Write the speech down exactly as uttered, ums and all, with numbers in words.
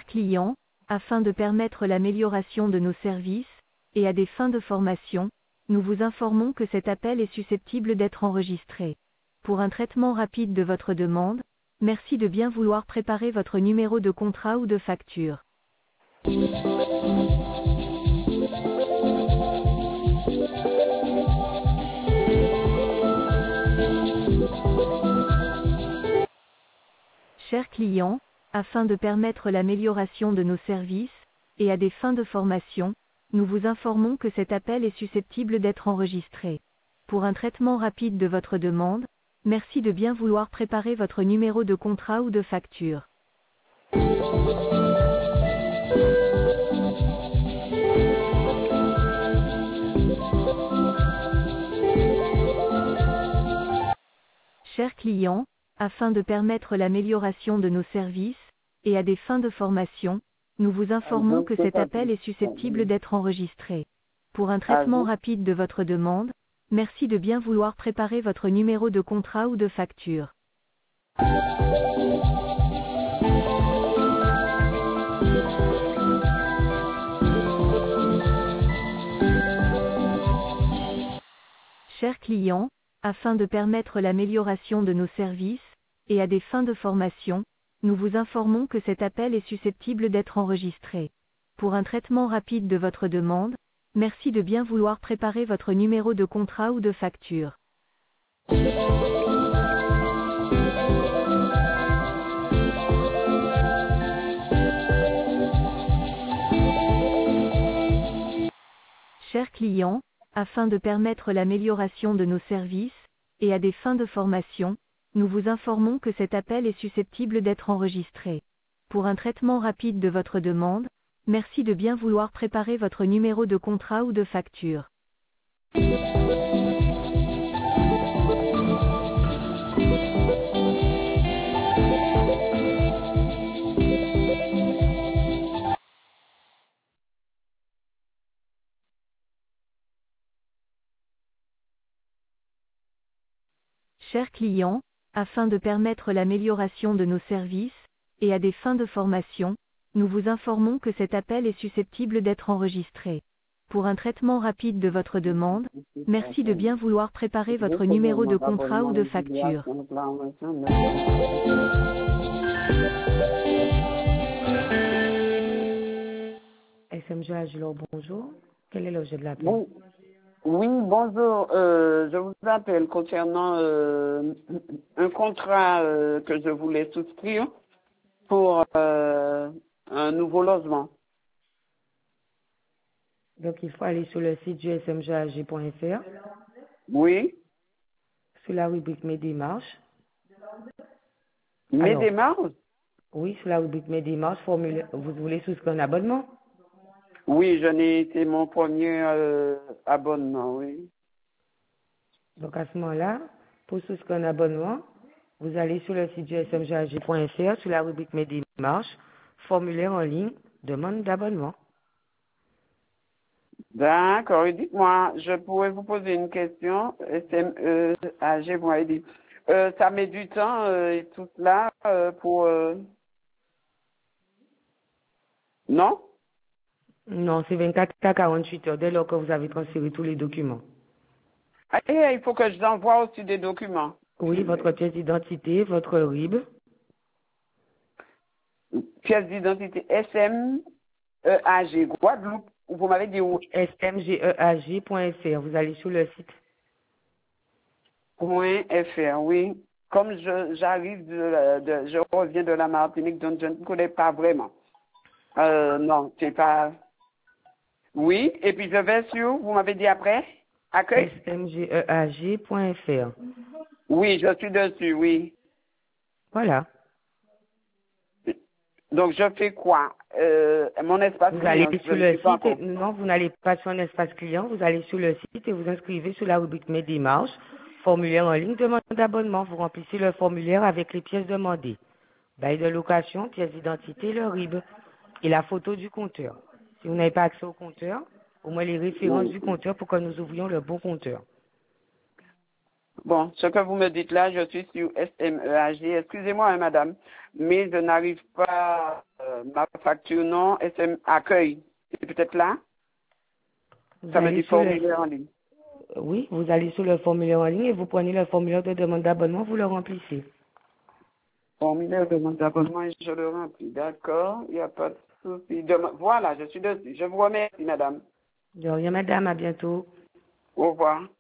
clients, afin de permettre l'amélioration de nos services, et à des fins de formation, nous vous informons que cet appel est susceptible d'être enregistré. Pour un traitement rapide de votre demande, merci de bien vouloir préparer votre numéro de contrat ou de facture. Chers clients, afin de permettre l'amélioration de nos services, et à des fins de formation, nous vous informons que cet appel est susceptible d'être enregistré. Pour un traitement rapide de votre demande, merci de bien vouloir préparer votre numéro de contrat ou de facture. Chers clients, afin de permettre l'amélioration de nos services, et à des fins de formation, nous vous informons que cet appel est susceptible d'être enregistré. Pour un traitement rapide de votre demande, merci de bien vouloir préparer votre numéro de contrat ou de facture. Chers clients, afin de permettre l'amélioration de nos services, et à des fins de formation, nous vous informons que cet appel est susceptible d'être enregistré. Pour un traitement rapide de votre demande, merci de bien vouloir préparer votre numéro de contrat ou de facture. Chers clients, afin de permettre l'amélioration de nos services, et à des fins de formation, nous vous informons que cet appel est susceptible d'être enregistré. Pour un traitement rapide de votre demande, merci de bien vouloir préparer votre numéro de contrat ou de facture. Chers clients, afin de permettre l'amélioration de nos services, et à des fins de formation, nous vous informons que cet appel est susceptible d'être enregistré. Pour un traitement rapide de votre demande, merci de bien vouloir préparer votre numéro de contrat ou de facture. S M G Agilor, bonjour. Quel est l'objet de l'appel? Bon. Oui, bonjour. Euh, je vous appelle concernant euh, un contrat euh, que je voulais souscrire pour euh, un nouveau logement. Donc, il faut aller sur le site du S M G A G point F R. Oui. Sur la rubrique Mes démarches. Mes Alors, démarches? Oui, sur la rubrique Mes démarches, formulaire. Vous voulez souscrire un abonnement? Oui, je n'ai été mon premier euh, abonnement, oui. Donc, à ce moment-là, pour souscrire un abonnement, vous allez sur le site du S M G A G point F R, sur la rubrique Mes démarches, formulaire en ligne, demande d'abonnement. D'accord, et dites-moi, je pourrais vous poser une question. S M E A G, vous m'avez dit. Euh, ça met du temps euh, et tout cela euh, pour... Euh... Non? Non, c'est vingt-quatre à quarante-huit heures dès lors que vous avez transféré tous les documents. Et il faut que je envoie aussi des documents. Oui, votre pièce d'identité, votre R I B. Pièce d'identité S M E A G, Guadeloupe, vous m'avez dit où? S M G E A G point F R, vous allez sur le site. Point F R, oui. Comme je j'arrive de, de je reviens de la Martinique, donc je ne connais pas vraiment. Euh, non, c'est pas. Oui, et puis je vais sur, vous m'avez dit après, accueil? S M G E A G point F R. Oui, je suis dessus, oui. Voilà. Donc je fais quoi? Euh, mon espace Vous client, allez je sur ne le suis pas site, et, encore. non, vous n'allez pas sur un espace client, vous allez sur le site et vous inscrivez sur la rubrique Mes démarches, formulaire en ligne, demande d'abonnement. Vous remplissez le formulaire avec les pièces demandées. Bail de location, pièce d'identité, le R I B et la photo du compteur. Si vous n'avez pas accès au compteur, au moins les références du compteur pour que nous ouvrions le bon compteur. Bon, ce que vous me dites là, je suis sur S M E A G. Excusez-moi, hein, madame, mais je n'arrive pas euh, euh, ma facture non, S M accueil. C'est peut-être là? Vous Ça me allez dit sur le- formulaire en ligne. Oui, vous allez sur le formulaire en ligne et vous prenez le formulaire de demande d'abonnement, vous le remplissez. Formulaire de demande d'abonnement et je le remplis. D'accord, il n'y a pas de souci. Demain- Voilà, je suis dessus. Je vous remercie, madame. De rien, madame, à bientôt. Au revoir.